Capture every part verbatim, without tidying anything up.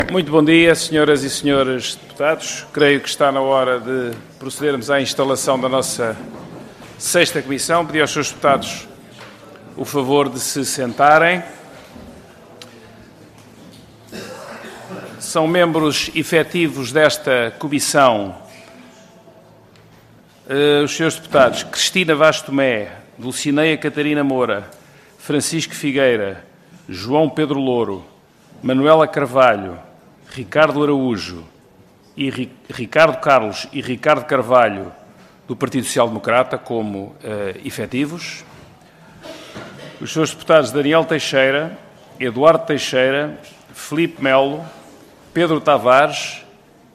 Muito bom dia, senhoras e senhores deputados. Creio que está na hora de procedermos à instalação da nossa sexta comissão. Pedi aos senhores deputados o favor de se sentarem. São membros efetivos desta comissão uh, os senhores deputados Cristina Vaz Tomé, Dulcineia Catarina Moura, Francisco Figueira, João Pedro Louro, Manuela Carvalho, Ricardo Araújo, e Ri, Ricardo Carlos e Ricardo Carvalho, do Partido Social Democrata, como uh, efetivos. Os senhores deputados Daniel Teixeira, Eduardo Teixeira, Filipe Melo, Pedro Tavares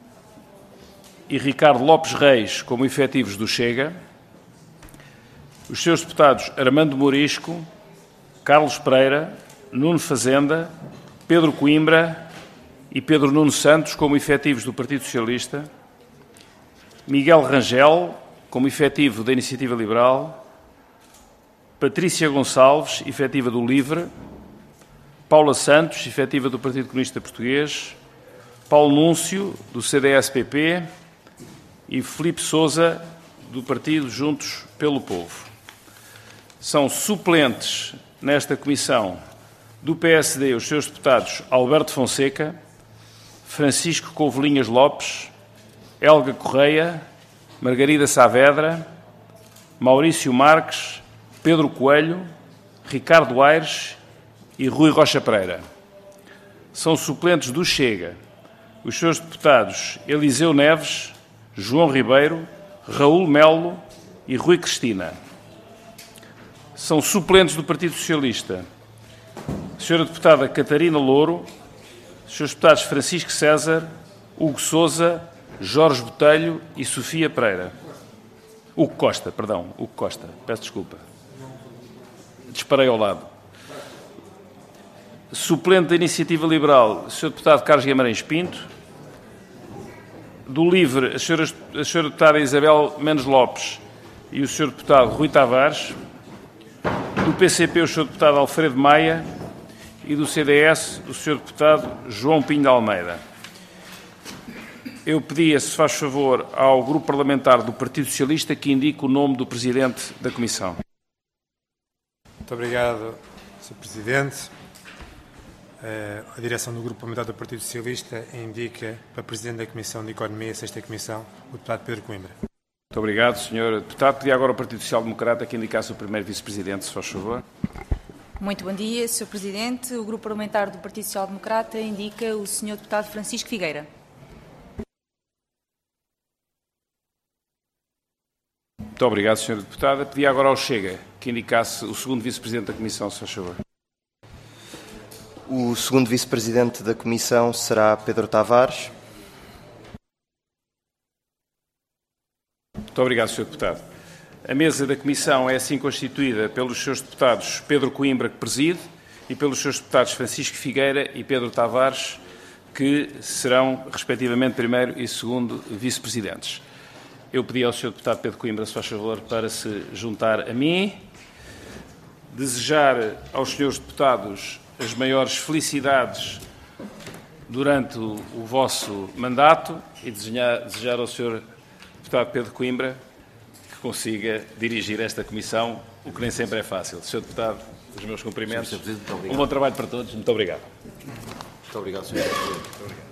e Ricardo Lopes Reis, como efetivos do Chega. Os senhores deputados Armando Morisco, Carlos Pereira, Nuno Fazenda, Pedro Coimbra e Pedro Nuno Santos, como efetivos do Partido Socialista. Miguel Rangel, como efetivo da Iniciativa Liberal. Patrícia Gonçalves, efetiva do LIVRE. Paula Santos, efetiva do Partido Comunista Português. Paulo Núncio, do C D S P P, e Filipe Sousa, do Partido Juntos pelo Povo. São suplentes nesta comissão do P S D os seus deputados Alberto Fonseca, Francisco Couvelinhas Lopes, Helga Correia, Margarida Saavedra, Maurício Marques, Pedro Coelho, Ricardo Aires e Rui Rocha Pereira. São suplentes do Chega os seus deputados Eliseu Neves, João Ribeiro, Raul Melo e Rui Cristina. São suplentes do Partido Socialista a senhora deputada Catarina Louro, os senhores deputados Francisco César, Hugo Sousa, Jorge Botelho e Sofia Pereira. Hugo Costa, perdão, Hugo Costa, peço desculpa. Disparei ao lado. Suplente da Iniciativa Liberal, o senhor deputado Carlos Guimarães Pinto. Do LIVRE, a senhora, a senhora deputada Isabel Mendes Lopes e o senhor deputado Rui Tavares. Do P C P, o senhor deputado Alfredo Maia. E do C D S, o senhor deputado João Pinho de Almeida. Eu pedia, se faz favor, ao Grupo Parlamentar do Partido Socialista que indique o nome do Presidente da Comissão. Muito obrigado, senhor Presidente. A direção do Grupo Parlamentar do Partido Socialista indica para Presidente da Comissão de Economia, sexta Comissão, o deputado Pedro Coimbra. Muito obrigado, senhor Deputado. Pedi agora ao Partido Social Democrata que indicasse o primeiro Vice-Presidente, se faz favor. Muito bom dia, senhor Presidente. O Grupo Parlamentar do Partido Social Democrata indica o senhor Deputado Francisco Figueira. Muito obrigado, senhora Deputada. Pedi agora ao Chega que indicasse o segundo Vice-Presidente da Comissão, se faz favor. O segundo Vice-Presidente da Comissão será Pedro Tavares. Muito obrigado, senhor Deputado. A mesa da Comissão é assim constituída pelos seus deputados Pedro Coimbra, que preside, e pelos seus deputados Francisco Figueira e Pedro Tavares, que serão, respectivamente, primeiro e segundo Vice-Presidentes. Eu pedi ao senhor deputado Pedro Coimbra, se faz favor, para se juntar a mim. Desejar aos senhores deputados as maiores felicidades durante o, o vosso mandato e desejar, desejar ao senhor deputado Pedro Coimbra que consiga dirigir esta comissão, o que nem sempre é fácil. senhor Deputado, os meus cumprimentos. senhor Presidente, muito obrigado. Um bom trabalho para todos. Muito obrigado. Muito obrigado, senhor Presidente. Muito obrigado.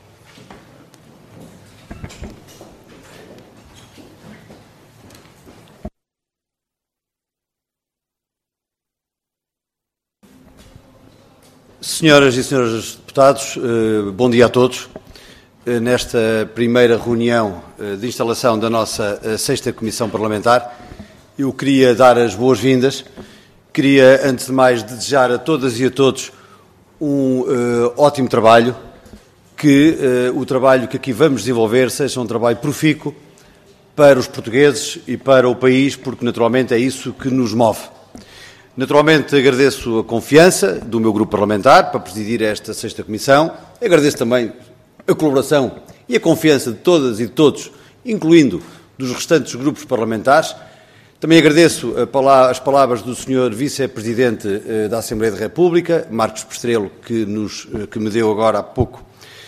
Senhoras e senhores deputados, bom dia a todos. Nesta primeira reunião de instalação da nossa sexta Comissão Parlamentar, eu queria dar as boas-vindas. Queria, antes de mais, desejar a todas e a todos um uh, ótimo trabalho, que uh, o trabalho que aqui vamos desenvolver seja um trabalho profícuo para os portugueses e para o país, porque naturalmente é isso que nos move. Naturalmente agradeço a confiança do meu grupo parlamentar para presidir esta sexta comissão, agradeço também a colaboração e a confiança de todas e de todos, incluindo dos restantes grupos parlamentares. Também agradeço as palavras do senhor Vice-Presidente da Assembleia da República, Marcos Pestrelo, que, nos, que me deu agora há pouco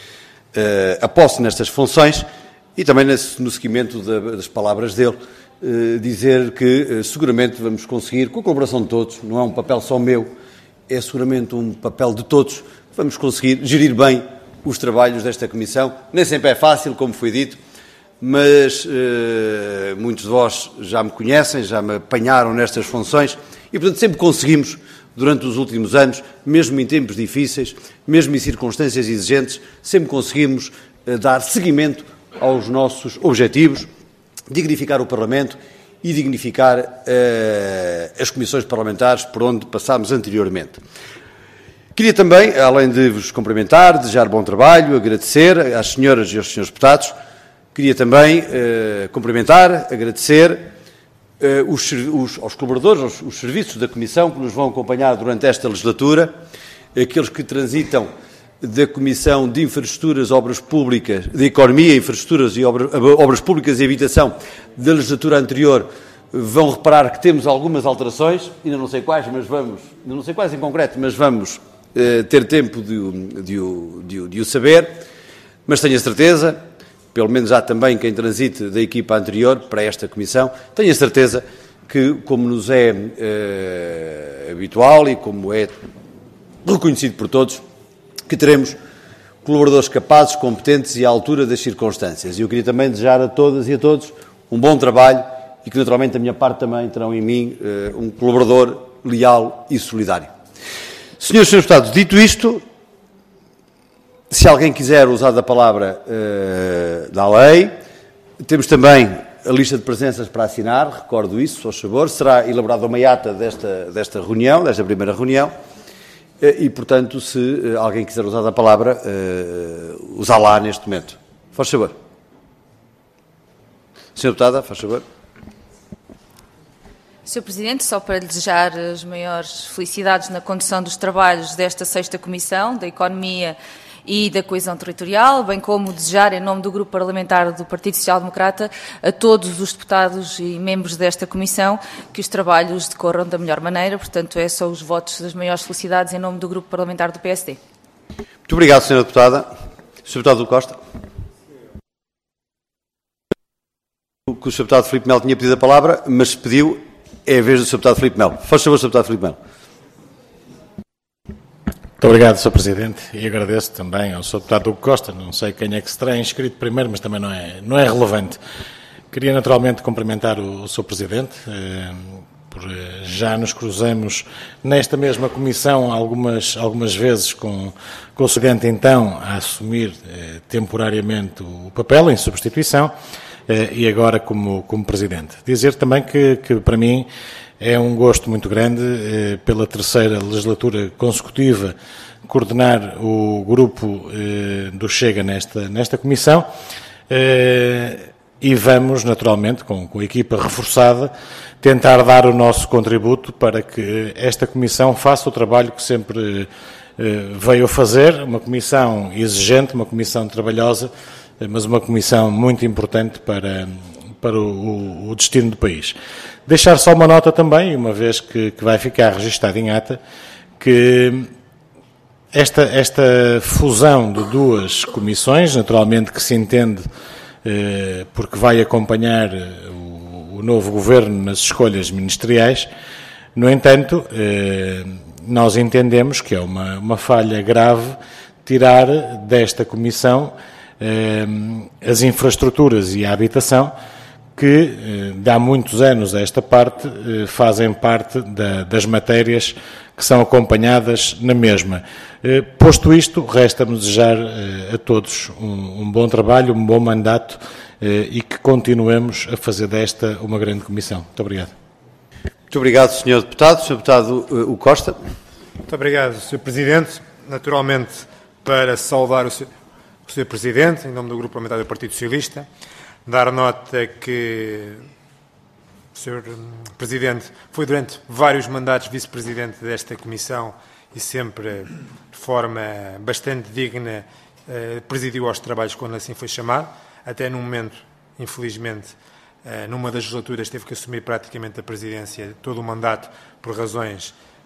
a posse nestas funções e também no seguimento das palavras dele, dizer que seguramente vamos conseguir, com a colaboração de todos, não é um papel só meu, é seguramente um papel de todos, vamos conseguir gerir bem os trabalhos desta Comissão. Nem sempre é fácil, como foi dito, mas eh, muitos de vós já me conhecem, já me apanharam nestas funções e, portanto, sempre conseguimos, durante os últimos anos, mesmo em tempos difíceis, mesmo em circunstâncias exigentes, sempre conseguimos eh, dar seguimento aos nossos objetivos, dignificar o Parlamento e dignificar eh, as comissões parlamentares por onde passámos anteriormente. Queria também, além de vos cumprimentar, desejar bom trabalho, agradecer às senhoras e aos senhores deputados, queria também eh, cumprimentar, agradecer eh, os, os, aos colaboradores, aos, os serviços da Comissão que nos vão acompanhar durante esta legislatura, aqueles que transitam da Comissão de Infraestruturas, Obras Públicas, de Economia, Infraestruturas e Obras, Obras Públicas e Habitação da legislatura anterior, vão reparar que temos algumas alterações, ainda não sei quais, mas vamos, ainda não sei quais em concreto, mas vamos eh, ter tempo de, de, de, de o saber, mas tenho a certeza, pelo menos há também quem transite da equipa anterior para esta Comissão, tenho a certeza que, como nos é eh, habitual e como é reconhecido por todos, que teremos colaboradores capazes, competentes e à altura das circunstâncias. E eu queria também desejar a todas e a todos um bom trabalho e que, naturalmente, da minha parte também terão em mim uh, um colaborador leal e solidário. Senhores e senhores deputados, dito isto, se alguém quiser usar da palavra uh, da lei, temos também a lista de presenças para assinar, recordo isso, por favor, será elaborada uma ata desta, desta reunião, desta primeira reunião, e, portanto, se alguém quiser usar da palavra, uh, usá-la neste momento. Faz favor. senhora Deputada, faz favor. senhor Presidente, só para lhe desejar as maiores felicidades na condução dos trabalhos desta sexta Comissão, da Economia e da Coesão Territorial, bem como desejar, em nome do Grupo Parlamentar do Partido Social Democrata, a todos os deputados e membros desta Comissão que os trabalhos decorram da melhor maneira. Portanto, é só os votos das maiores felicidades em nome do Grupo Parlamentar do P S D. Muito obrigado, senhora Deputada. senhor Deputado Costa. Que o senhor Deputado Filipe Melo tinha pedido a palavra, mas pediu, é a vez do senhor Deputado Filipe Melo. Faz favor, senhor Deputado Filipe Melo. Muito obrigado, senhor Presidente, e agradeço também ao senhor Deputado Hugo Costa, não sei quem é que se terá inscrito primeiro, mas também não é, não é relevante. Queria naturalmente cumprimentar o, o senhor Presidente, eh, por eh, já nos cruzamos nesta mesma comissão algumas, algumas vezes com, com o Presidente então a assumir eh, temporariamente o papel em substituição eh, e agora como, como Presidente. Dizer também que, que para mim é um gosto muito grande, eh, pela terceira legislatura consecutiva, coordenar o grupo eh, do Chega nesta, nesta comissão eh, e vamos, naturalmente, com, com a equipa reforçada, tentar dar o nosso contributo para que esta comissão faça o trabalho que sempre eh, veio a fazer, uma comissão exigente, uma comissão trabalhosa, eh, mas uma comissão muito importante para, para o, o destino do país. Deixar só uma nota também, uma vez que, que vai ficar registada em ata, que esta, esta fusão de duas comissões, naturalmente que se entende eh, porque vai acompanhar o, o novo governo nas escolhas ministeriais, no entanto, eh, nós entendemos que é uma, uma falha grave tirar desta comissão eh, as infraestruturas e a habitação, que, de há muitos anos a esta parte, fazem parte da, das matérias que são acompanhadas na mesma. Posto isto, resta-me desejar a todos um, um bom trabalho, um bom mandato e que continuemos a fazer desta uma grande comissão. Muito obrigado. Muito obrigado, senhor Deputado. senhor Deputado uh, Costa. Muito obrigado, senhor Presidente. Naturalmente, para saudar o senhor, o senhor Presidente, em nome do Grupo Parlamentar do Partido Socialista, dar nota que o senhor Presidente foi durante vários mandatos Vice-Presidente desta Comissão e sempre de forma bastante digna presidiu aos trabalhos quando assim foi chamado, até no momento, infelizmente, numa das legislaturas teve que assumir praticamente a presidência todo o mandato por razões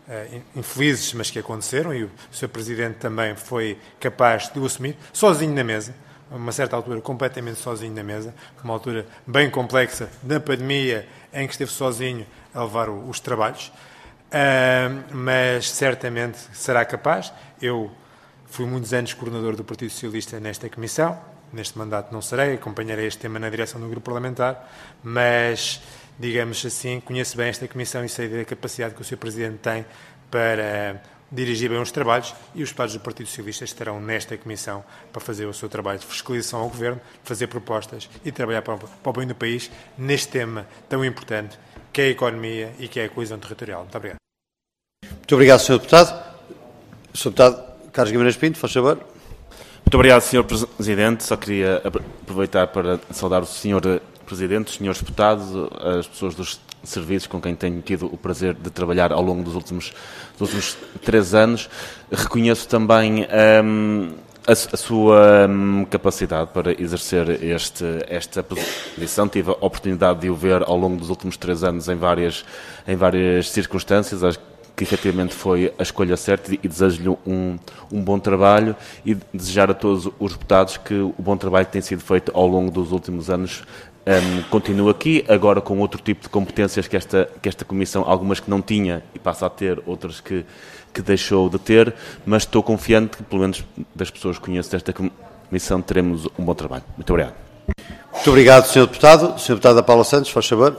infelizes, mas que aconteceram, e o senhor Presidente também foi capaz de o assumir, sozinho na mesa, a uma certa altura completamente sozinho na mesa, uma altura bem complexa da pandemia, em que esteve sozinho a levar os trabalhos, mas certamente será capaz. Eu fui muitos anos coordenador do Partido Socialista nesta comissão, neste mandato não serei, acompanharei este tema na direção do grupo parlamentar, mas, digamos assim, conheço bem esta comissão e sei da capacidade que o senhor Presidente tem para dirigir bem os trabalhos, e os deputados do Partido Socialista estarão nesta comissão para fazer o seu trabalho de fiscalização ao Governo, fazer propostas e trabalhar para o bem do país neste tema tão importante que é a economia e que é a coesão territorial. Muito obrigado. Muito obrigado, senhor Deputado. senhor Deputado Carlos Guimarães Pinto, faz favor. Muito obrigado, senhor Presidente. Só queria aproveitar para saudar o senhor Presidente, os senhores deputados, as pessoas dos serviços com quem tenho tido o prazer de trabalhar ao longo dos últimos, dos últimos três anos. Reconheço também um, a, a sua um, capacidade para exercer este, esta posição. Tive a oportunidade de o ver ao longo dos últimos três anos em várias, em várias circunstâncias. Acho que efetivamente foi a escolha certa, e desejo-lhe um, um bom trabalho, e desejar a todos os deputados que o bom trabalho que tem sido feito ao longo dos últimos anos Um, continuo aqui, agora com outro tipo de competências que esta, que esta Comissão, algumas que não tinha e passa a ter, outras que, que deixou de ter, mas estou confiante que, pelo menos das pessoas que conheço desta Comissão, teremos um bom trabalho. Muito obrigado. Muito obrigado, senhor Deputado. senhor Deputado Paula Santos, faz favor.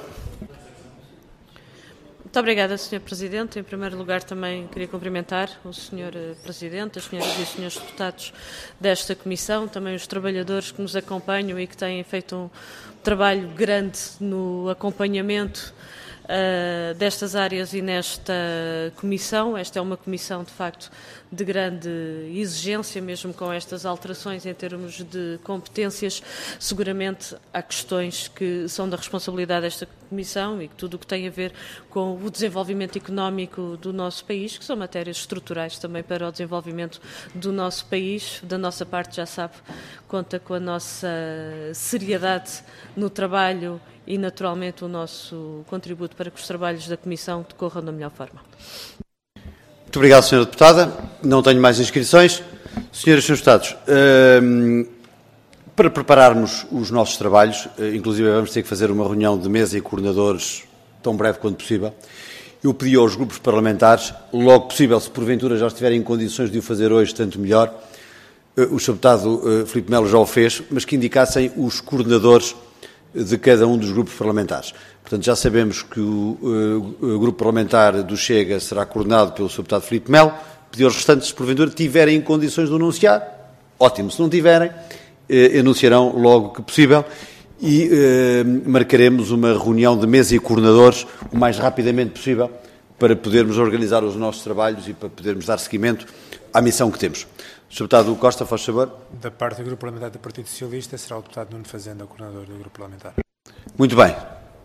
Muito obrigada, senhor Presidente. Em primeiro lugar, também queria cumprimentar o senhor Presidente, as senhoras e os senhores deputados desta Comissão, também os trabalhadores que nos acompanham e que têm feito um trabalho grande no acompanhamento uh, destas áreas e nesta Comissão. Esta é uma Comissão, de facto, de grande exigência, mesmo com estas alterações em termos de competências. Seguramente há questões que são da responsabilidade desta Comissão e que tudo o que tem a ver com o desenvolvimento económico do nosso país, que são matérias estruturais também para o desenvolvimento do nosso país. Da nossa parte, já sabe, conta com a nossa seriedade no trabalho e, naturalmente, o nosso contributo para que os trabalhos da Comissão decorram da melhor forma. Muito obrigado, senhora Deputada. Não tenho mais inscrições. Senhoras e senhores Deputados, hum, para prepararmos os nossos trabalhos, inclusive vamos ter que fazer uma reunião de mesa e coordenadores tão breve quanto possível, eu pedi aos grupos parlamentares, logo possível, se porventura já estiverem em condições de o fazer hoje, tanto melhor, o senhor Deputado Filipe Melo já o fez, mas que indicassem os coordenadores de cada um dos grupos parlamentares. Portanto, já sabemos que o, uh, o grupo parlamentar do Chega será coordenado pelo senhor Deputado Filipe Melo. Pedi aos restantes, se porventura tiverem em condições de anunciar, ótimo. Se não tiverem, uh, anunciarão logo que possível, e uh, marcaremos uma reunião de mesa e coordenadores o mais rapidamente possível para podermos organizar os nossos trabalhos e para podermos dar seguimento à missão que temos. senhor Deputado Costa, faz favor. Da parte do Grupo Parlamentar do Partido Socialista, será o Deputado Nuno Fazenda, o coordenador do Grupo Parlamentar. Muito bem.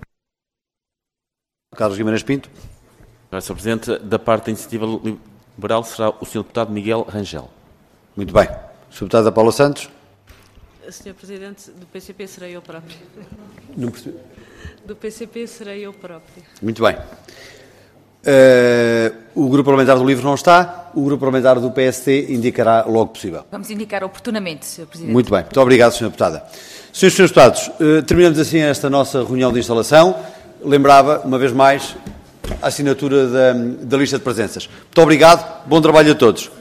Carlos Guimarães Pinto. senhor Presidente, da parte da Iniciativa Liberal será o senhor Deputado Miguel Rangel. Muito bem. senhor Deputado Paula Santos. senhor Presidente, do P C P serei eu próprio. Não percebi. Do P C P serei eu próprio. Muito bem. Uh, o Grupo Parlamentar do Livre não está, o Grupo Parlamentar do P S T indicará logo possível. Vamos indicar oportunamente, senhor Presidente. Muito bem, muito obrigado, senhora Deputada. Senhores e senhores Deputados, uh, terminamos assim esta nossa reunião de instalação. Lembrava, uma vez mais, a assinatura da, da lista de presenças. Muito obrigado, bom trabalho a todos.